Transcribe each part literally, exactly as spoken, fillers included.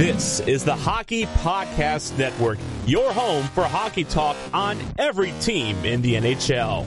This is the Hockey Podcast Network, your home for hockey talk on every team in the N H L.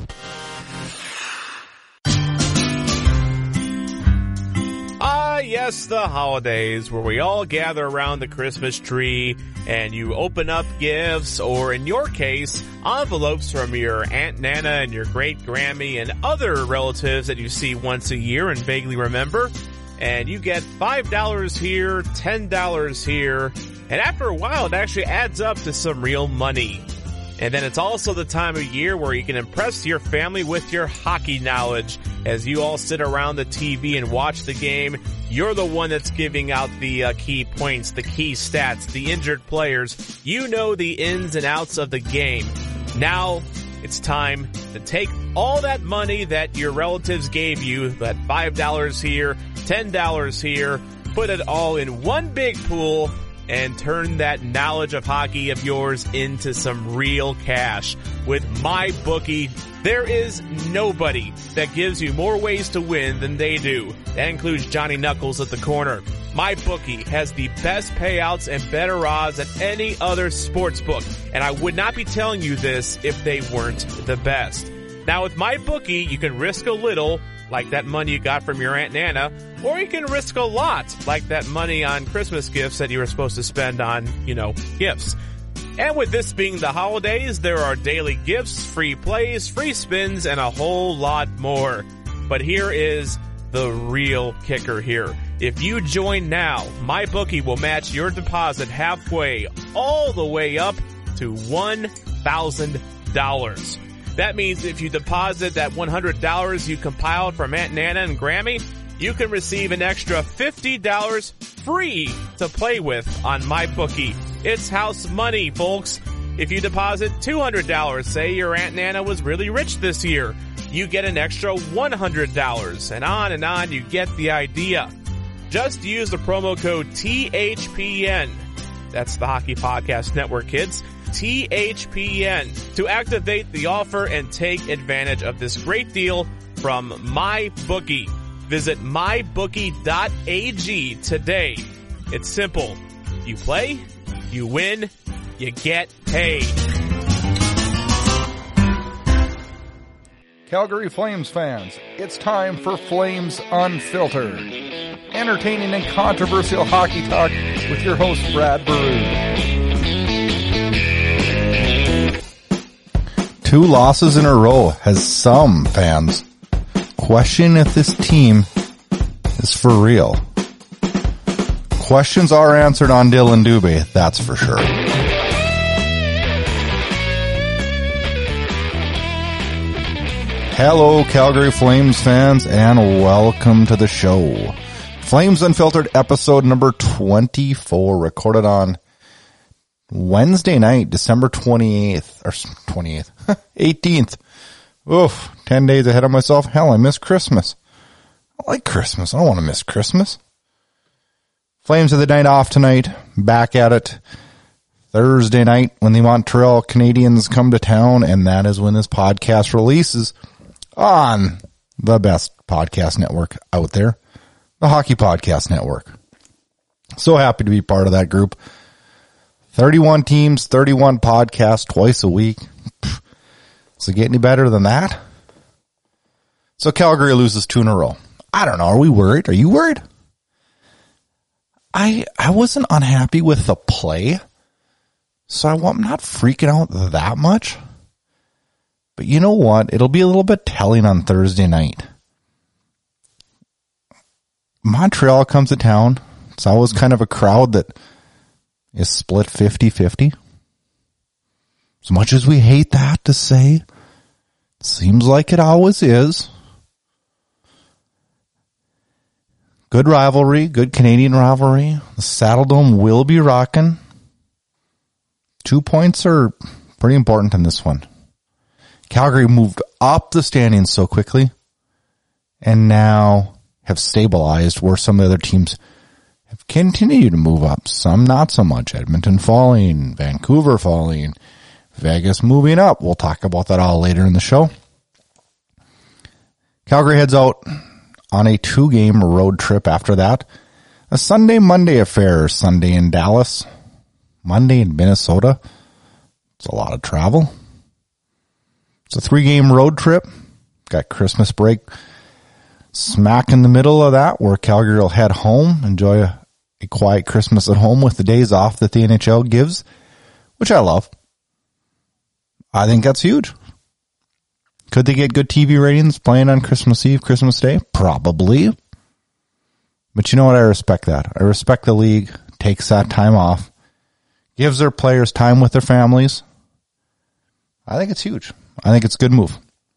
Ah, yes, the holidays, where we all gather around the Christmas tree and you open up gifts, or in your case, envelopes from your Aunt Nana and your great Grammy and other relatives that you see once a year and vaguely remember. And you get five dollars here, ten dollars here, and after a while it actually adds up to some real money. And then it's also the time of year where you can impress your family with your hockey knowledge. As you all sit around the T V and watch the game, you're the one that's giving out the uh, key points, the key stats, the injured players. You know the ins and outs of the game. Now it's time to take all that money that your relatives gave you, that five dollars here, ten dollars here, put it all in one big pool and turn that knowledge of hockey of yours into some real cash. With MyBookie, there is nobody that gives you more ways to win than they do. That includes Johnny Knuckles at the corner. MyBookie has the best payouts and better odds than any other sports book, and I would not be telling you this if they weren't the best. Now with MyBookie, you can risk a little, like that money you got from your Aunt Nana, or you can risk a lot, like that money on Christmas gifts that you were supposed to spend on, you know, gifts. And with this being the holidays, there are daily gifts, free plays, free spins, and a whole lot more. But here is the real kicker here. If you join now, MyBookie will match your deposit halfway, all the way up to one thousand dollars. That means if you deposit that one hundred dollars you compiled from Aunt Nana and Grammy, you can receive an extra fifty dollars free to play with on MyBookie. It's house money, folks. If you deposit two hundred dollars, say your Aunt Nana was really rich this year, you get an extra one hundred dollars, and on and on, you get the idea. Just use the promo code T H P N. That's the Hockey Podcast Network, kids. T H P N to activate the offer and take advantage of this great deal from MyBookie. Visit my bookie dot a g today. It's simple. You play, you win, you get paid. Calgary Flames fans, it's time for Flames Unfiltered. Entertaining and controversial hockey talk with your host, Brad Baru. Two losses in a row has some fans question if this team is for real. Questions are answered on Dylan Dubé, that's for sure. Hello, Calgary Flames fans, and welcome to the show. Flames Unfiltered episode number twenty-four, recorded on Wednesday night, December twenty-eighth, or twenty-eighth, eighteenth. Oof, ten days ahead of myself. Hell, I missed Christmas. I like Christmas. I don't want to miss Christmas. Flames have the night off tonight. Back at it Thursday night when the Montreal Canadiens come to town, and that is when this podcast releases on the best podcast network out there, the Hockey Podcast Network. So happy to be part of that group. thirty-one teams, thirty-one podcasts twice a week. Pfft. Does it get any better than that? So Calgary loses two in a row. I don't know. Are we worried? Are you worried? I I wasn't unhappy with the play, so I'm not freaking out that much. But you know what? It'll be a little bit telling on Thursday night. Montreal comes to town. It's always kind of a crowd that is split fifty-fifty. As much as we hate that to say, it seems like it always is. Good rivalry, good Canadian rivalry. The Saddledome will be rocking. Two points are pretty important in this one. Calgary moved up the standings so quickly and now have stabilized where some of the other teams have continued to move up. Some not so much. Edmonton falling, Vancouver falling, Vegas moving up. We'll talk about that all later in the show. Calgary heads out on a two-game road trip after that. A Sunday, Monday affair. Sunday in Dallas, Monday in Minnesota. It's a lot of travel. It's a three-game road trip. Got Christmas break smack in the middle of that, where Calgary will head home, enjoy a, a quiet Christmas at home with the days off that the N H L gives, which I love. I think that's huge. Could they get good T V ratings playing on Christmas Eve, Christmas Day? Probably. But you know what? I respect that. I respect the league takes that time off, gives their players time with their families. I think it's huge. I think it's a good move.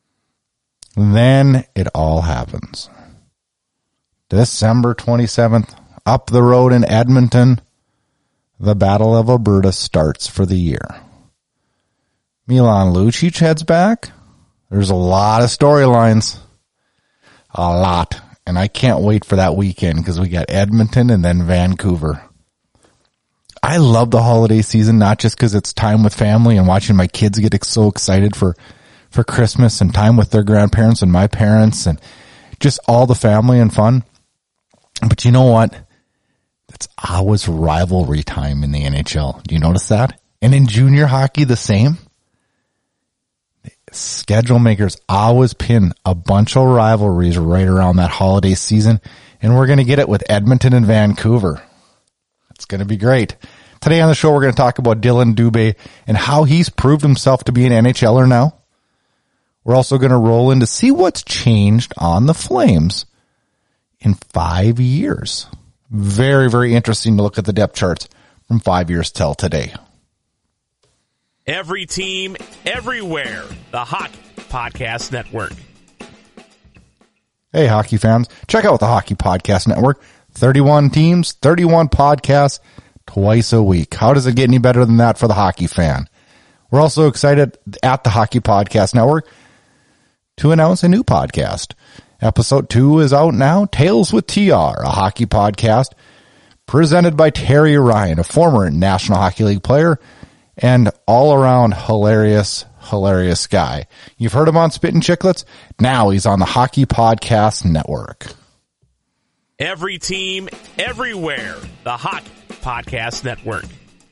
Then it all happens. December twenty-seventh, up the road in Edmonton, the Battle of Alberta starts for the year. Milan Lucic heads back. There's a lot of storylines. A lot. And I can't wait for that weekend because we got Edmonton and then Vancouver. I love the holiday season, not just because it's time with family and watching my kids get so excited for, for Christmas and time with their grandparents and my parents and just all the family and fun. But you know what? It's always rivalry time in the N H L. Do you notice that? And in junior hockey, the same. Schedule makers always pin a bunch of rivalries right around that holiday season, and we're going to get it with Edmonton and Vancouver. It's going to be great. Today on the show, we're going to talk about Dylan Dubé and how he's proved himself to be an NHLer now. We're also going to roll in to see what's changed on the Flames in five years. Very, very interesting to look at the depth charts from five years till today. Every team, everywhere. The Hockey Podcast Network. Hey, hockey fans. Check out the Hockey Podcast Network. thirty-one teams, thirty-one podcasts, twice a week. How does it get any better than that for the hockey fan? We're also excited at the Hockey Podcast Network to announce a new podcast. Episode two is out now. Tales with T R, a hockey podcast presented by Terry Ryan, a former National Hockey League player and all-around hilarious, hilarious guy. You've heard him on Spittin' Chicklets. Now he's on the Hockey Podcast Network. Every team, everywhere. The Hockey Podcast Network.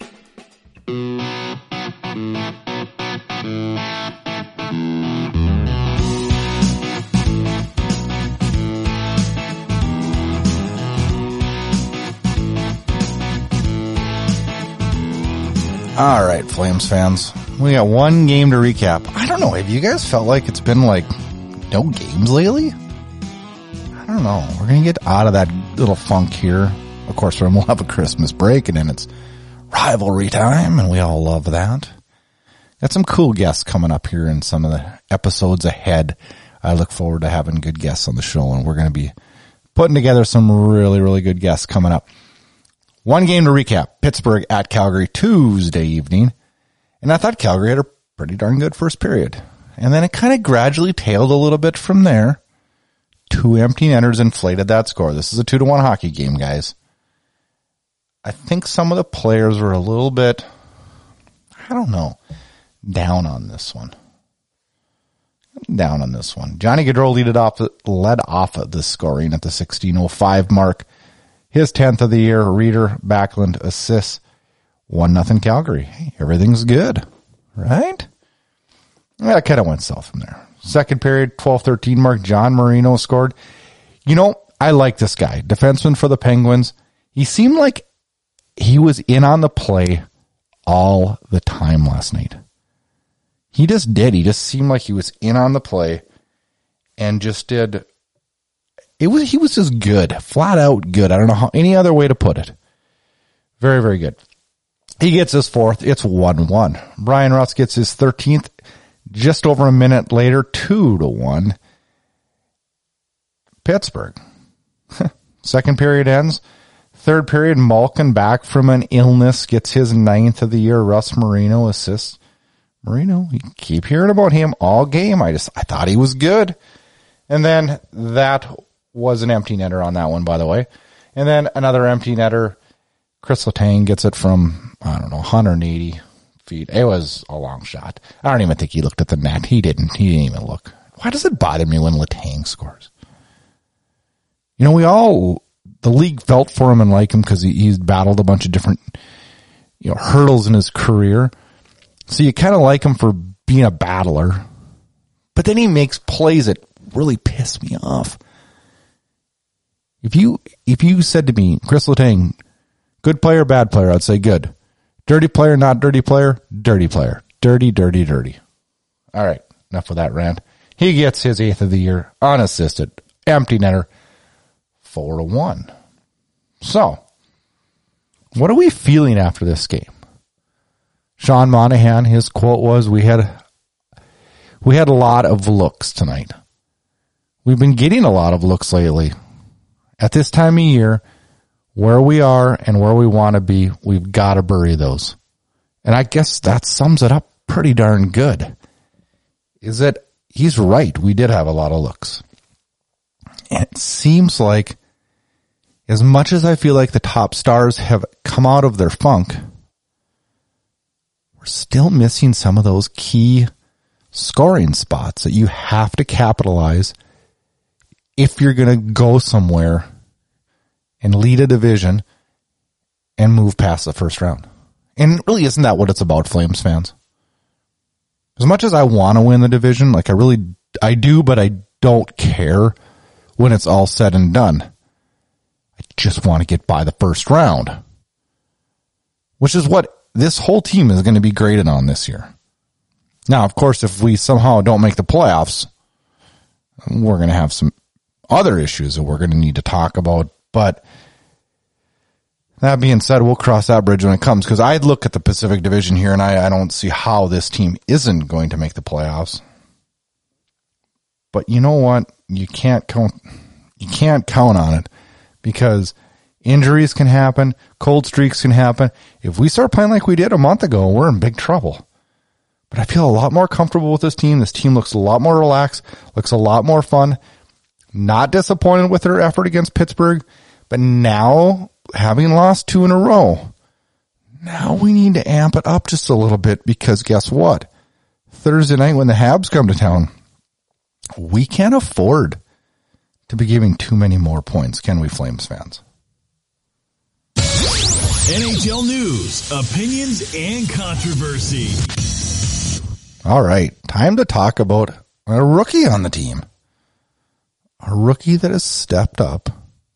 All right, Flames fans. We got one game to recap. I don't know. Have you guys felt like it's been like no games lately? I don't know. We're going to get out of that little funk here. Of course, we'll have a Christmas break and then it's rivalry time and we all love that. Got some cool guests coming up here in some of the episodes ahead. I look forward to having good guests on the show, and we're going to be putting together some really, really good guests coming up. One game to recap. Pittsburgh at Calgary Tuesday evening. And I thought Calgary had a pretty darn good first period. And then it kind of gradually tailed a little bit from there. Two empty netters inflated that score. This is a two to one hockey game, guys. I think some of the players were a little bit, I don't know, down on this one. Down on this one. Johnny Gaudreau led off, led off of the scoring at the sixteen oh five mark. His tenth of the year. Reeder, Backlund, assists. One nothing Calgary. Hey, everything's good, right? Yeah, it kind of went south from there. Second period, twelve thirteen mark. John Marino scored. You know, I like this guy. Defenseman for the Penguins. He seemed like he was in on the play all the time last night. He just did. He just seemed like he was in on the play and just did. It was, he was just good, flat out good. I don't know how any other way to put it. Very, very good. He gets his fourth. It's one one. Brian Russ gets his thirteenth just over a minute later, two to one. Pittsburgh. Second period ends. Third period, Malkin back from an illness gets his ninth of the year. Russ Marino assists. Marino, you keep hearing about him all game. I just, I thought he was good. And then that was an empty netter on that one, by the way. And then another empty netter. Chris Letang gets it from, I don't know, one hundred eighty feet. It was a long shot. I don't even think he looked at the net. He didn't. He didn't even look. Why does it bother me when Letang scores? You know, we all the league felt for him and liked him because he, he's battled a bunch of different, you know, hurdles in his career. So you kind of like him for being a battler. But then he makes plays that really piss me off. If you if you said to me, Chris Letang, good player, bad player, I'd say good. Dirty player, not dirty player, dirty player. Dirty, dirty, dirty. All right, enough of that rant. He gets his eighth of the year, unassisted, empty netter, four to one. So, what are we feeling after this game? Sean Monahan, his quote was, we had we had a lot of looks tonight. We've been getting a lot of looks lately. At this time of year, where we are and where we want to be, we've got to bury those. And I guess that sums it up pretty darn good. Is that he's right. We did have a lot of looks. And it seems like as much as I feel like the top stars have come out of their funk, we're still missing some of those key scoring spots that you have to capitalize if you're going to go somewhere and lead a division and move past the first round. And really, isn't that what it's about, Flames fans? As much as I want to win the division, like I really, I do, but I don't care when it's all said and done. I just want to get by the first round, which is what this whole team is going to be graded on this year. Now, of course, if we somehow don't make the playoffs, we're going to have some other issues that we're going to need to talk about. But that being said, we'll cross that bridge when it comes, because I look at the Pacific Division here and I, I don't see how this team isn't going to make the playoffs. But you know what? You can't count, you can't count on it, because injuries can happen, cold streaks can happen. If we start playing like we did a month ago, we're in big trouble. But I feel a lot more comfortable with this team. This team looks a lot more relaxed, looks a lot more fun. Not disappointed with their effort against Pittsburgh, but now, having lost two in a row, now we need to amp it up just a little bit, because guess what? Thursday night when the Habs come to town, we can't afford to be giving too many more points, can we, Flames fans? N H L news, opinions, and controversy. All right, time to talk about a rookie on the team. A rookie that has stepped up,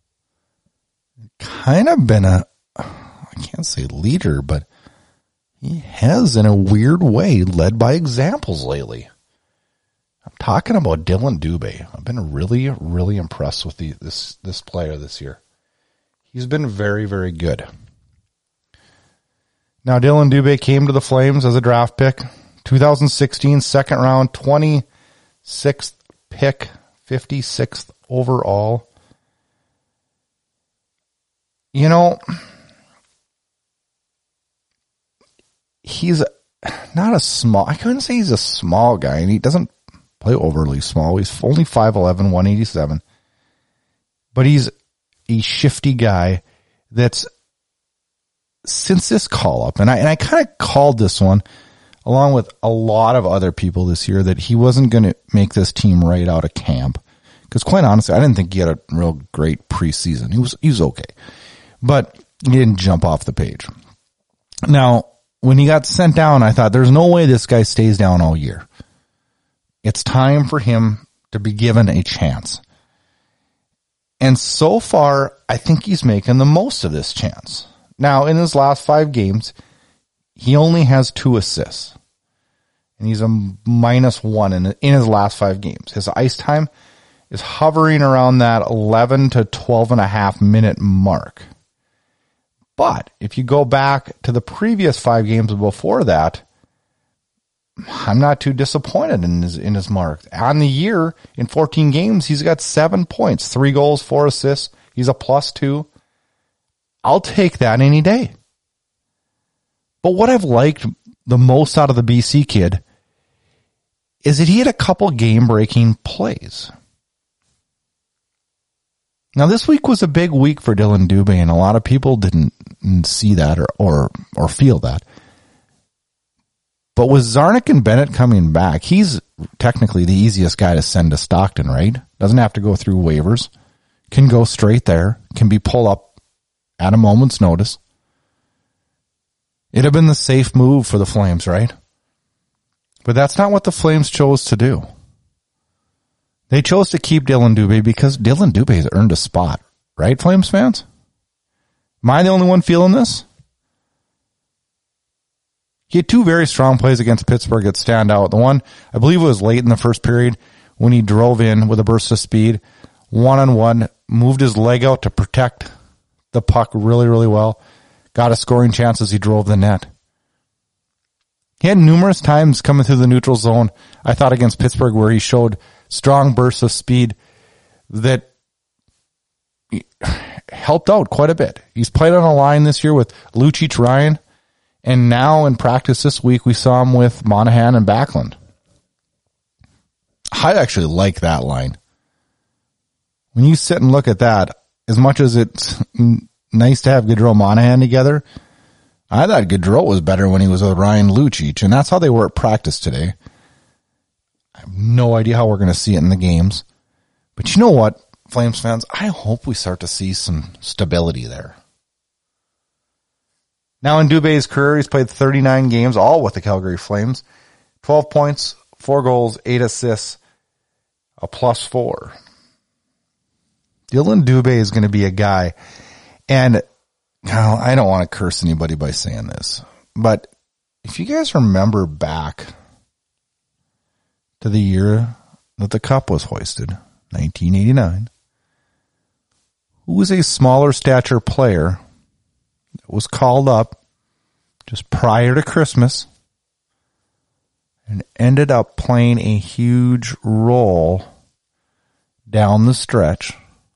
kind of been a, I can't say leader, but he has in a weird way led by examples lately. I'm talking about Dylan Dubé. I've been really, really impressed with the, this, this player this year. He's been very, very good. Now, Dylan Dubé came to the Flames as a draft pick, twenty sixteen second round, twenty-sixth pick, fifty-sixth overall. You know, he's not a small, I couldn't say he's a small guy, and he doesn't play overly small. He's only five eleven, one eighty-seven. But he's a shifty guy that's, since this call up, and I, and I kind of called this one, along with a lot of other people this year, that he wasn't going to make this team right out of camp. Because quite honestly, I didn't think he had a real great preseason. He was, he was okay. But he didn't jump off the page. Now, when he got sent down, I thought, there's no way this guy stays down all year. It's time for him to be given a chance. And so far, I think he's making the most of this chance. Now, in his last five games, he only has two assists. And he's a minus one in, in his last five games. His ice time is hovering around that eleven to twelve and a half minute mark. But if you go back to the previous five games before that, I'm not too disappointed in his, in his mark. On the year, in fourteen games, he's got seven points, three goals, four assists. He's a plus two. I'll take that any day. But what I've liked the most out of the B C kid is that he had a couple game-breaking plays. Now, this week was a big week for Dylan Dubé, and a lot of people didn't see that or, or, or feel that. But with Zarnik and Bennett coming back, he's technically the easiest guy to send to Stockton, right? Doesn't have to go through waivers. Can go straight there. can be pulled up at a moment's notice. It'd have been the safe move for the Flames, right? But that's not what the Flames chose to do. They chose to keep Dylan Dubé because Dylan Dubé has earned a spot. Right, Flames fans? Am I the only one feeling this? He had two very strong plays against Pittsburgh that stand out. The one, I believe it was late in the first period when he drove in with a burst of speed, one-on-one, moved his leg out to protect the puck really, really well. Got a scoring chance as he drove the net. He had numerous times coming through the neutral zone, I thought, against Pittsburgh, where he showed strong bursts of speed that helped out quite a bit. He's played on a line this year with Lucic, Ryan, and now in practice this week we saw him with Monahan and Backlund. I actually like that line. When you sit and look at that, as much as it's nice to have Gaudreau Monahan together, I thought Gaudreau was better when he was with Ryan Lucic, and that's how they were at practice today. I have no idea how we're going to see it in the games. But you know what, Flames fans? I hope we start to see some stability there. Now in Dubé's career, he's played thirty-nine games, all with the Calgary Flames. twelve points, four goals, eight assists, a plus four. Dylan Dubé is going to be a guy, and now, I don't want to curse anybody by saying this, but if you guys remember back to the year that the Cup was hoisted, nineteen eighty-nine, who was a smaller stature player that was called up just prior to Christmas and ended up playing a huge role down the stretch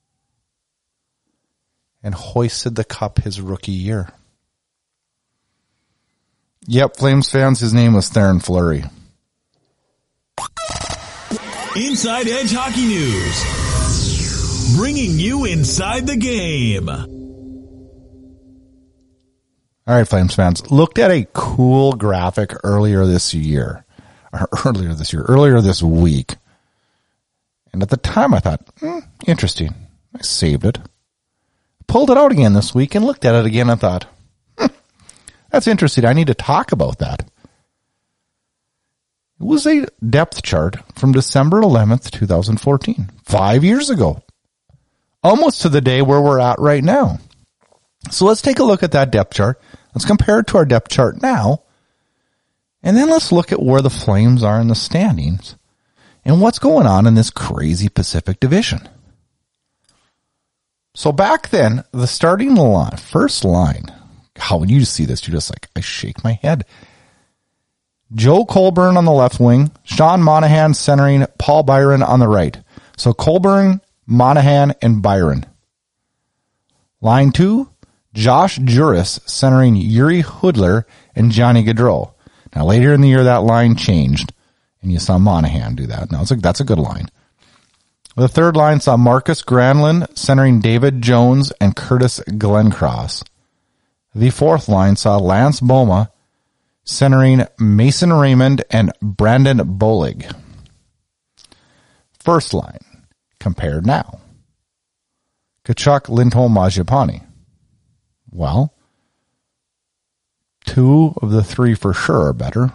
and hoisted the Cup his rookie year? Yep, Flames fans, his name was Theoren Fleury. Inside Edge Hockey News, bringing you inside the game. All right, Flames fans, looked at a cool graphic earlier this year, or earlier this year, earlier this week. And at the time I thought, hmm, interesting. I saved it. Pulled it out again this week and looked at it again and thought, hmm, that's interesting. I need to talk about that. It was a depth chart from December eleventh, twenty fourteen. Five years ago. Almost to the day where we're at right now. So let's take a look at that depth chart. Let's compare it to our depth chart now. And then let's look at where the Flames are in the standings and what's going on in this crazy Pacific Division. So back then, the starting line, first line, how when you see this, you're just like, I shake my head. Joe Colburn on the left wing, Sean Monahan centering Paul Byron on the right. So Colburn, Monahan, and Byron. Line two, Josh Juris centering Yuri Hudler and Johnny Gaudreau. Now later in the year, that line changed, and you saw Monahan do that. Now it's like, that's a good line. The third line saw Marcus Granlund centering David Jones and Curtis Glencross. The fourth line saw Lance Boma centering Mason Raymond and Brandon Bolig. First line, compared now. Tkachuk, Lindholm, Mangiapane. Well, two of the three for sure are better.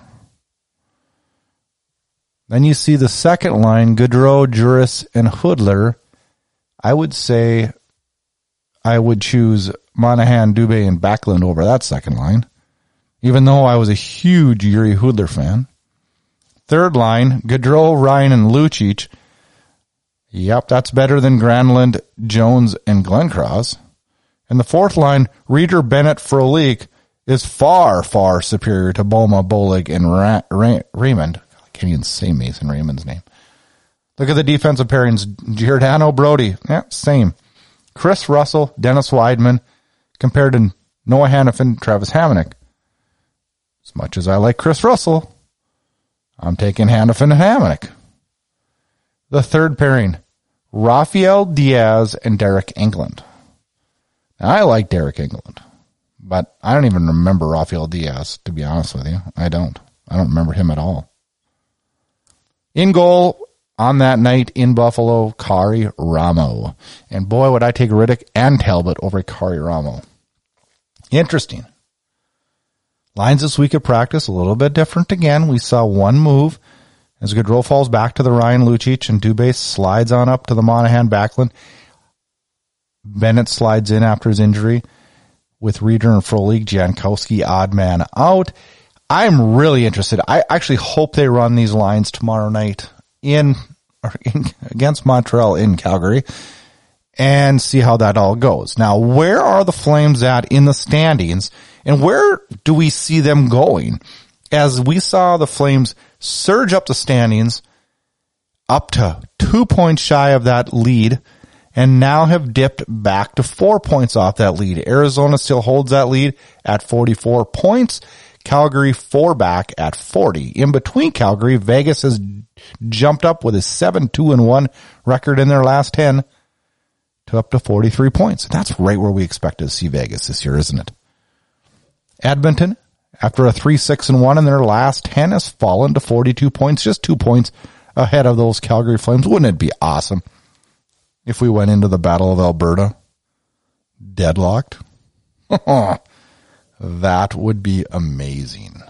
Then you see the second line, Gaudreau, Juris, and Hudler. I would say I would choose Monahan, Dubé, and Backlund over that second line, even though I was a huge Yuri Hudler fan. Third line, Gaudreau, Ryan, and Lucic. Yep, that's better than Granlund, Jones, and Glencross. And the fourth line, Reeder, Bennett, Frolik, is far, far superior to Boma, Bolig, and Ra- Ra- Raymond. Can't even say Mason Raymond's name. Look at the defensive pairings. Giordano Brody. Yeah, same. Chris Russell, Dennis Weidman, compared to Noah Hannafin, Travis Hamonic. As much as I like Chris Russell, I'm taking Hannafin and Hamonic. The third pairing, Rafael Diaz and Derek Englund. Now, I like Derek Englund, but I don't even remember Rafael Diaz, to be honest with you. I don't. I don't remember him at all. In goal, on that night in Buffalo, Kari Ramo. And boy, would I take Riddick and Talbot over Kari Ramo. Interesting. Lines this week at practice, a little bit different again. We saw one move as Gaudreau falls back to the Ryan Lucic and Dubé slides on up to the Monahan Backlund. Bennett slides in after his injury with Reeder and Frolik. Jankowski, odd man out. I'm really interested. I actually hope they run these lines tomorrow night in, or in against Montreal in Calgary and see how that all goes. Now, where are the Flames at in the standings, and where do we see them going? As we saw the Flames surge up the standings up to two points shy of that lead and now have dipped back to four points off that lead. Arizona still holds that lead at forty-four points. Calgary four back at forty. In between Calgary, Vegas has jumped up with a seven two and one record in their last ten to up to forty-three points. That's right where we expected to see Vegas this year, isn't it? Edmonton, after a three six and one in their last ten, has fallen to forty-two points, just two points ahead of those Calgary Flames. Wouldn't it be awesome if we went into the Battle of Alberta deadlocked? That would be amazing.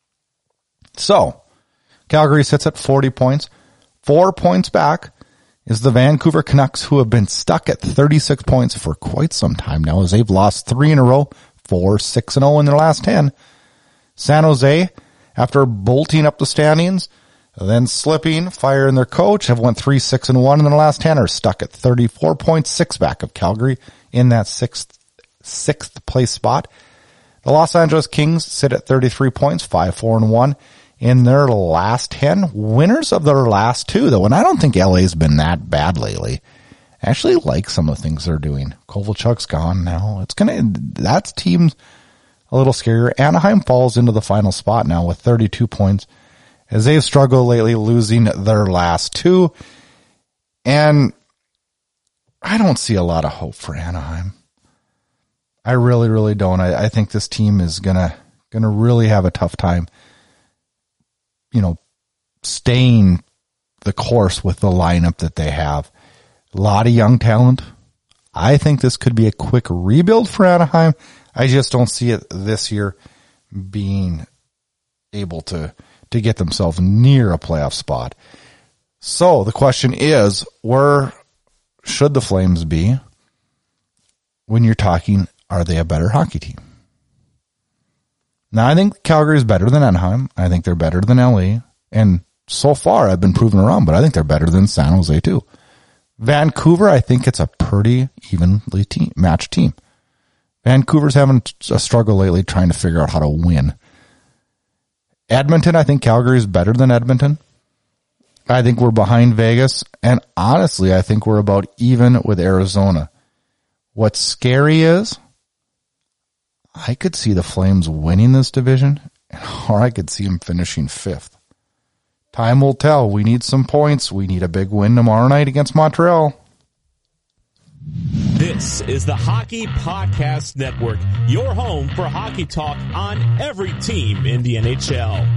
So, Calgary sits at forty points. Four points back is the Vancouver Canucks, who have been stuck at thirty-six points for quite some time now, as they've lost three in a row, four, six, and oh in their last ten. San Jose, after bolting up the standings, then slipping, firing their coach, have went three, six, and one in their last ten, are stuck at thirty-four points, six back of Calgary in that sixth, sixth place spot. The Los Angeles Kings sit at thirty-three points, five, four, and one in their last ten. Winners of their last two, though, and I don't think L A's been that bad lately. I actually like some of the things they're doing. Kovalchuk's gone now. It's gonna, that team's a little scarier. Anaheim falls into the final spot now with thirty-two points, as they've struggled lately, losing their last two. And I don't see a lot of hope for Anaheim. I really, really don't. I, I think this team is gonna gonna really have a tough time, you know, staying the course with the lineup that they have. A lot of young talent. I think this could be a quick rebuild for Anaheim. I just don't see it this year being able to to get themselves near a playoff spot. So the question is, where should the Flames be when you're talking, are they a better hockey team? Now, I think Calgary is better than Anaheim. I think they're better than L A. And so far, I've been proven wrong, but I think they're better than San Jose, too. Vancouver, I think it's a pretty evenly team, matched team. Vancouver's having a struggle lately trying to figure out how to win. Edmonton, I think Calgary is better than Edmonton. I think we're behind Vegas. And honestly, I think we're about even with Arizona. What's scary is I could see the Flames winning this division, or I could see them finishing fifth. Time will tell. We need some points. We need a big win tomorrow night against Montreal. This is the Hockey Podcast Network, your home for hockey talk on every team in the N H L.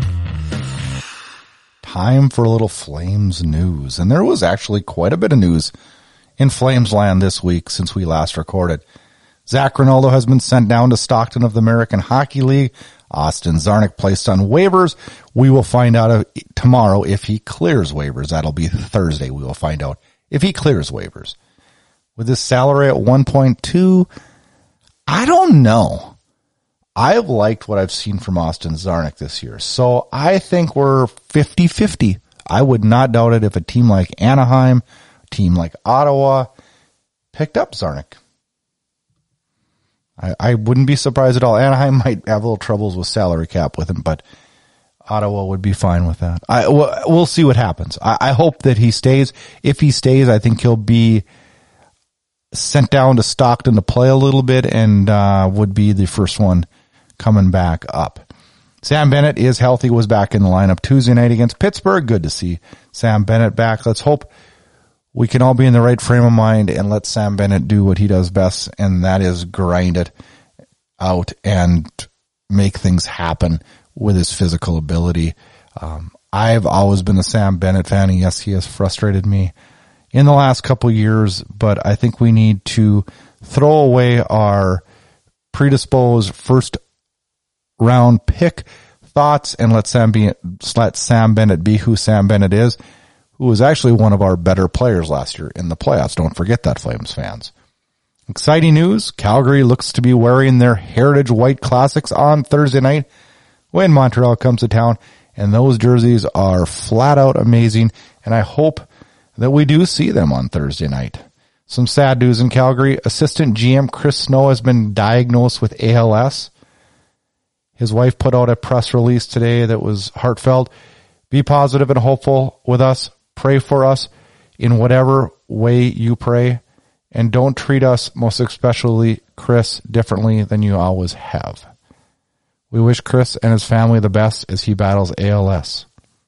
Time for a little Flames news. And there was actually quite a bit of news in Flames land this week since we last recorded. Zach Rinaldo has been sent down to Stockton of the American Hockey League. Austin Czarnik placed on waivers. We will find out tomorrow if he clears waivers. That'll be Thursday. We will find out if he clears waivers. With his salary at one point two, I don't know. I've liked what I've seen from Austin Czarnik this year. So I think we're fifty-fifty. I would not doubt it if a team like Anaheim, a team like Ottawa picked up Czarnik. I, I wouldn't be surprised at all. Anaheim might have a little troubles with salary cap with him, but Ottawa would be fine with that. I, we'll see what happens. I, I hope that he stays. If he stays, I think he'll be sent down to Stockton to play a little bit and uh, would be the first one coming back up. Sam Bennett is healthy, was back in the lineup Tuesday night against Pittsburgh. Good to see Sam Bennett back. Let's hope we can all be in the right frame of mind and let Sam Bennett do what he does best, and that is grind it out and make things happen with his physical ability. Um, I've always been a Sam Bennett fan, and yes, he has frustrated me in the last couple years, but I think we need to throw away our predisposed first round pick thoughts and let Sam be, let Sam Bennett be who Sam Bennett is, who was actually one of our better players last year in the playoffs. Don't forget that, Flames fans. Exciting news. Calgary looks to be wearing their Heritage White Classics on Thursday night when Montreal comes to town, and those jerseys are flat out amazing, and I hope that we do see them on Thursday night. Some sad news in Calgary. Assistant G M Chris Snow has been diagnosed with A L S. His wife put out a press release today that was heartfelt. Be positive and hopeful with us. Pray for us in whatever way you pray. And don't treat us, most especially Chris, differently than you always have. We wish Chris and his family the best as he battles A L S.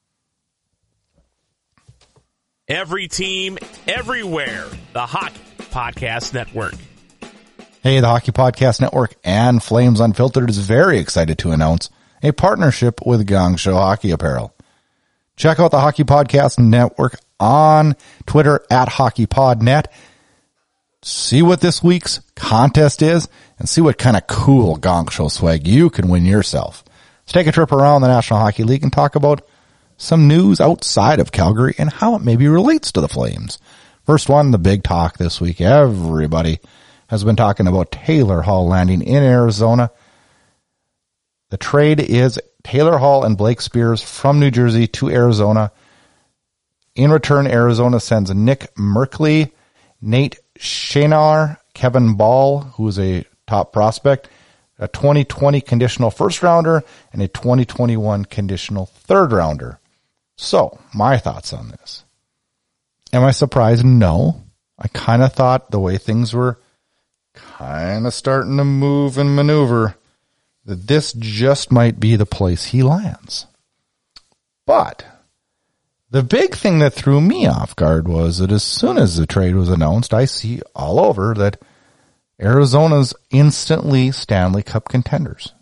Every team, everywhere. The Hockey Podcast Network. Hey, the Hockey Podcast Network and Flames Unfiltered is very excited to announce a partnership with Gong Show Hockey Apparel. Check out the Hockey Podcast Network on Twitter at HockeyPodNet. See what this week's contest is and see what kind of cool Gong Show swag you can win yourself. Let's take a trip around the National Hockey League and talk about some news outside of Calgary and how it maybe relates to the Flames. First one, the big talk this week. Everybody has been talking about Taylor Hall landing in Arizona. The trade is Taylor Hall and Blake Spears from New Jersey to Arizona. In return, Arizona sends Nick Merkley, Nate Shanar, Kevin Ball, who is a top prospect, a twenty twenty conditional first rounder, and a twenty twenty-one conditional third rounder. So, my thoughts on this. Am I surprised? No. I kind of thought the way things were kind of starting to move and maneuver that this just might be the place he lands. But the big thing that threw me off guard was that as soon as the trade was announced, I see all over that Arizona's instantly Stanley Cup contenders.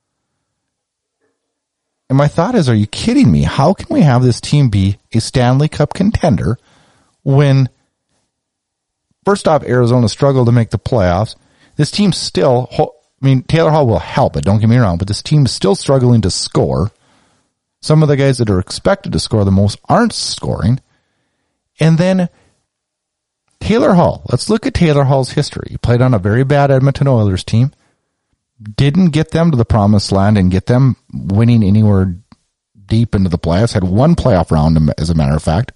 And my thought is, are you kidding me? How can we have this team be a Stanley Cup contender when, first off, Arizona struggled to make the playoffs? This team still, I mean, Taylor Hall will help it, don't get me wrong, but this team is still struggling to score. Some of the guys that are expected to score the most aren't scoring. And then Taylor Hall, let's look at Taylor Hall's history. He played on a very bad Edmonton Oilers team. Didn't get them to the promised land and get them winning anywhere deep into the playoffs. Had one playoff round, as a matter of fact.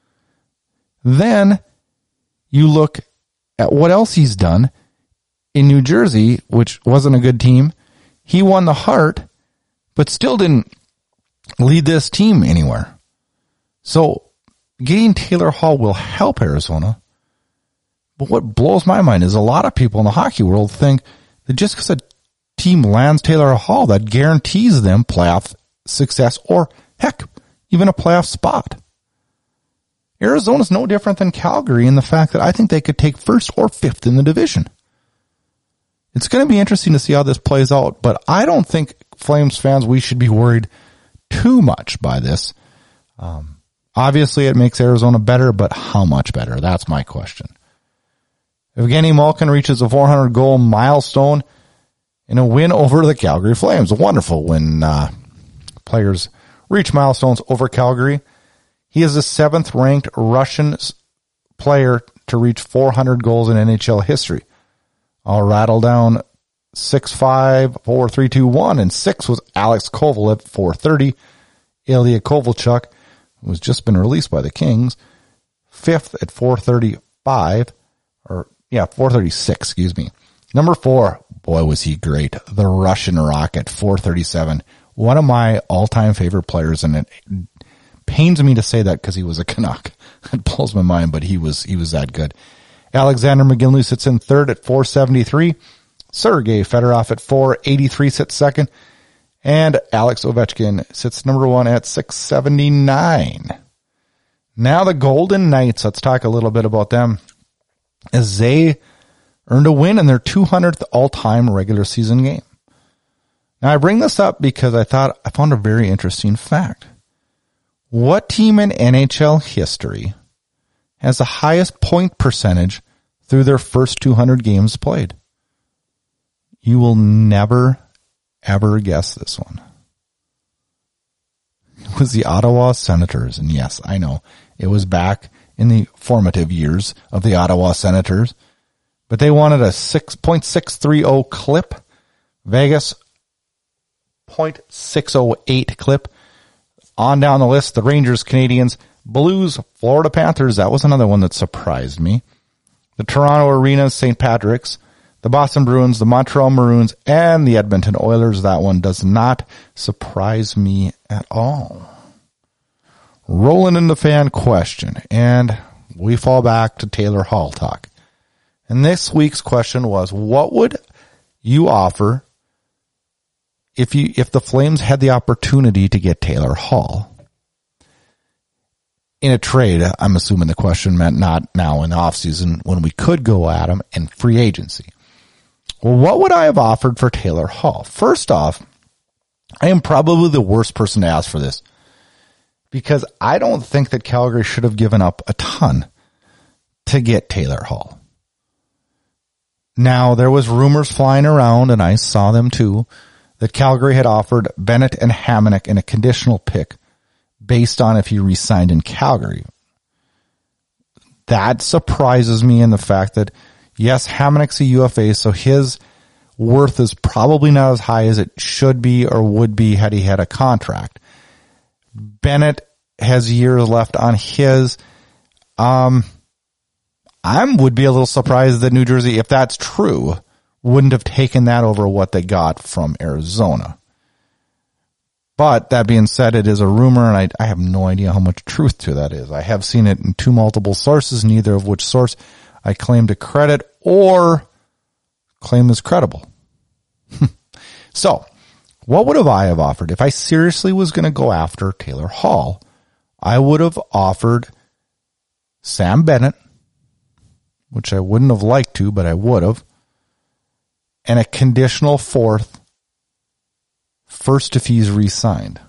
Then you look at what else he's done in New Jersey, which wasn't a good team. He won the Hart, but still didn't lead this team anywhere. So getting Taylor Hall will help Arizona. But what blows my mind is a lot of people in the hockey world think that just because a team lands Taylor Hall, that guarantees them playoff success or, heck, even a playoff spot. Arizona's no different than Calgary in the fact that I think they could take first or fifth in the division. It's going to be interesting to see how this plays out, but I don't think Flames fans, we should be worried too much by this. Um, obviously, it makes Arizona better, but how much better? That's my question. Evgeny Malkin reaches a four hundred goal milestone in a win over the Calgary Flames. Wonderful when uh, players reach milestones over Calgary. He is the seventh ranked Russian player to reach four hundred goals in N H L history. I'll rattle down six five, four three two one, and six was Alex Kovalev, four thirty. Ilya Kovalchuk, who has just been released by the Kings, fifth at four thirty-five, or yeah, four thirty-six, excuse me. Number four, boy, was he great. The Russian Rocket, four thirty-seven. One of my all-time favorite players, and it pains me to say that because he was a Canuck. It blows my mind, but he was he was that good. Alexander McGinley sits in third at four seventy-three. Sergei Fedorov at four eighty-three sits second. And Alex Ovechkin sits number one at six seventy-nine. Now the Golden Knights, let's talk a little bit about them, as they earned a win in their two hundredth all-time regular season game. Now I bring this up because I thought I found a very interesting fact. What team in N H L history has the highest point percentage through their first two hundred games played? You will never, ever guess this one. It was the Ottawa Senators. And yes, I know it was back in the formative years of the Ottawa Senators, but they wanted a six point six three oh clip. Vegas, zero point six oh eight clip. On down the list, the Rangers, Canadians, Blues, Florida Panthers. That was another one that surprised me. The Toronto Arenas, Saint Patrick's, the Boston Bruins, the Montreal Maroons, and the Edmonton Oilers. That one does not surprise me at all. Rolling in the fan question, and we fall back to Taylor Hall talk. And this week's question was, what would you offer if you if the Flames had the opportunity to get Taylor Hall? In a trade, I'm assuming the question meant not now in the offseason when we could go at him in free agency. Well, what would I have offered for Taylor Hall? First off, I am probably the worst person to ask for this because I don't think that Calgary should have given up a ton to get Taylor Hall. Now, there was rumors flying around, and I saw them too, that Calgary had offered Bennett and Hamonic in a conditional pick based on if he re-signed in Calgary. That surprises me in the fact that, yes, Hamonic's a U F A, so his worth is probably not as high as it should be or would be had he had a contract. Bennett has years left on his. Um, I would be a little surprised that New Jersey, if that's true, wouldn't have taken that over what they got from Arizona. But that being said, it is a rumor, and I, I have no idea how much truth to that is. I have seen it in two multiple sources, neither of which source I claim to credit or claim is credible. So, what would have I have offered? If I seriously was going to go after Taylor Hall, I would have offered Sam Bennett, which I wouldn't have liked to, but I would have, and a conditional fourth, first if he's re-signed.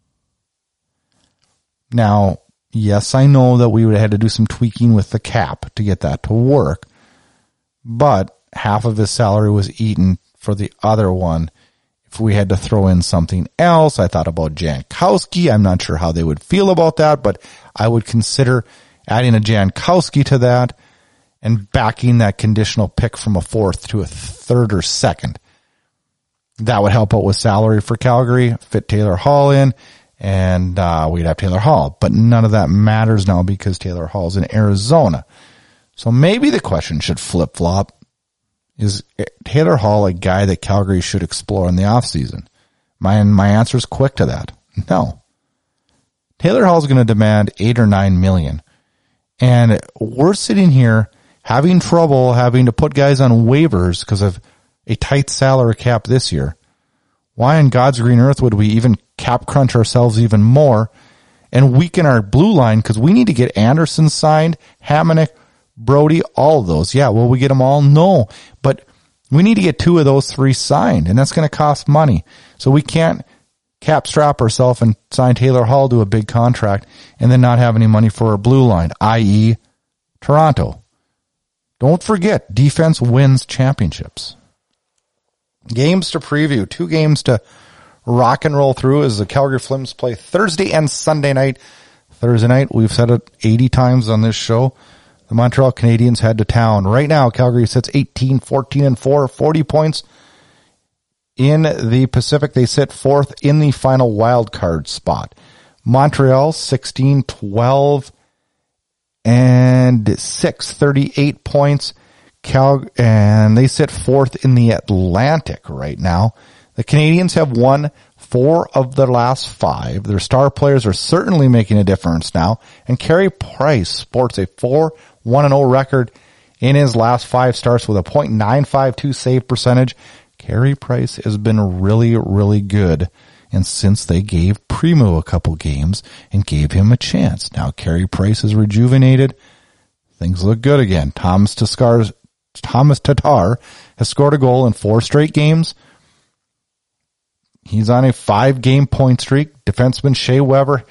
Now, yes, I know that we would have had to do some tweaking with the cap to get that to work, but half of his salary was eaten for the other one. If we had to throw in something else, I thought about Jankowski. I'm not sure how they would feel about that, but I would consider adding a Jankowski to that and backing that conditional pick from a fourth to a third or second. That would help out with salary for Calgary, fit Taylor Hall in, and uh, we'd have Taylor Hall. But none of that matters now because Taylor Hall's in Arizona. So maybe the question should flip-flop. Is Taylor Hall a guy that Calgary should explore in the offseason? My, my answer is quick to that. No. Taylor Hall is going to demand eight or nine million. And we're sitting here having trouble having to put guys on waivers because of a tight salary cap this year. Why in God's green earth would we even cap crunch ourselves even more and weaken our blue line? Because we need to get Anderson signed, Hamonic, Brody, all of those. Yeah, will we get them all? No. But we need to get two of those three signed, and that's going to cost money. So we can't cap strap ourselves and sign Taylor Hall to a big contract and then not have any money for our blue line, that is. Toronto. Don't forget, defense wins championships. Games to preview. Two games to rock and roll through as the Calgary Flames play Thursday and Sunday night. Thursday night, we've said it eighty times on this show. The Montreal Canadiens head to town. Right now, Calgary sits eighteen, fourteen, and four, forty points. In the Pacific, they sit fourth in the final wild card spot. Montreal, sixteen, twelve, and six, thirty-eight points. Cal, and they sit fourth in the Atlantic right now. The Canadiens have won four of their last five. Their star players are certainly making a difference now. And Carey Price sports a four one and oh record in his last five starts with a point nine five two save percentage. Carey Price has been really, really good. And since they gave Primo a couple games and gave him a chance, now Carey Price is rejuvenated. Things look good again. Thomas Tatar's Thomas Tatar has scored a goal in four straight games. He's on a five-game point streak. Defenseman Shea Weber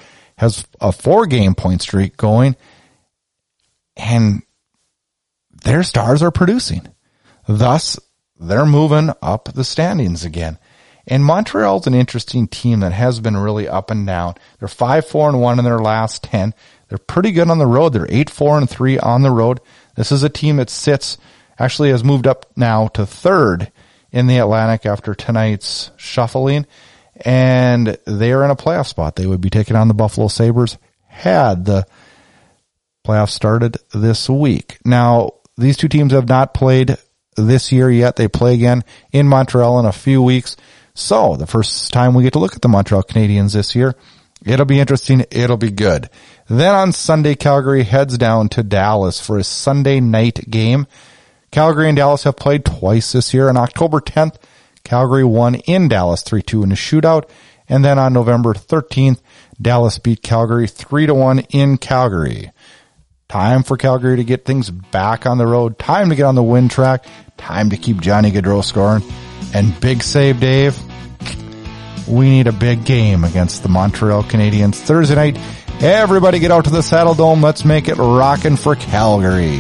has a four-game point streak going, and their stars are producing. Thus, they're moving up the standings again. And Montreal's an interesting team that has been really up and down. They're five, four, and one in their last ten. They're pretty good on the road. They're eight, four, and three on the road. This is a team that sits, actually has moved up now to third in the Atlantic after tonight's shuffling. And they are in a playoff spot. They would be taking on the Buffalo Sabres had the playoffs started this week. Now, these two teams have not played this year yet. They play again in Montreal in a few weeks. So, the first time we get to look at the Montreal Canadiens this year, it'll be interesting. It'll be good. Then on Sunday, Calgary heads down to Dallas for a Sunday night game. Calgary and Dallas have played twice this year. On October tenth, Calgary won in Dallas three two in a shootout. And then on November thirteenth, Dallas beat Calgary three to one in Calgary. Time for Calgary to get things back on the road. Time to get on the win track. Time to keep Johnny Gaudreau scoring. And big save, Dave. We need a big game against the Montreal Canadiens Thursday night. Everybody get out to the Saddle Dome. Let's make it rockin' for Calgary.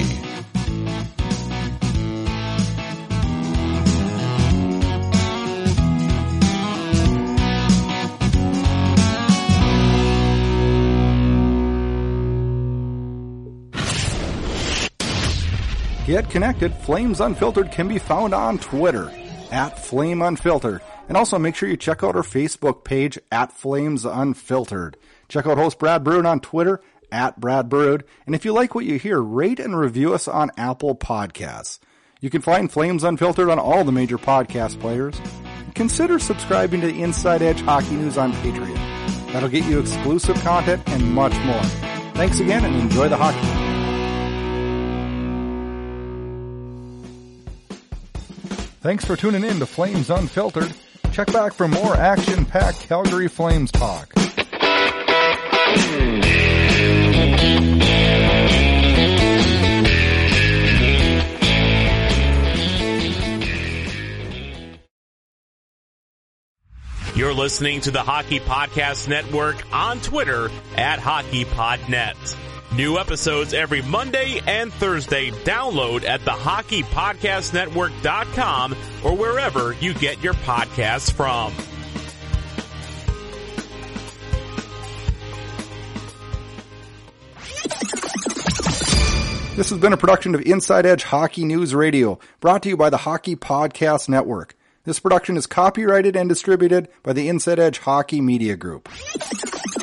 Get connected. Flames Unfiltered can be found on Twitter at Flame Unfiltered. And also make sure you check out our Facebook page at Flames Unfiltered. Check out host Brad Brood on Twitter at Brad Brood. And if you like what you hear, rate and review us on Apple Podcasts. You can find Flames Unfiltered on all the major podcast players. Consider subscribing to the Inside Edge Hockey News on Patreon. That'll get you exclusive content and much more. Thanks again and enjoy the hockey. Thanks for tuning in to Flames Unfiltered. Check back for more action-packed Calgary Flames talk. You're listening to the Hockey Podcast Network on Twitter at HockeyPodNet. New episodes every Monday and Thursday. Download at the hockey podcast network dot com or wherever you get your podcasts from. This has been a production of Inside Edge Hockey News Radio, brought to you by the Hockey Podcast Network. This production is copyrighted and distributed by the Inside Edge Hockey Media Group.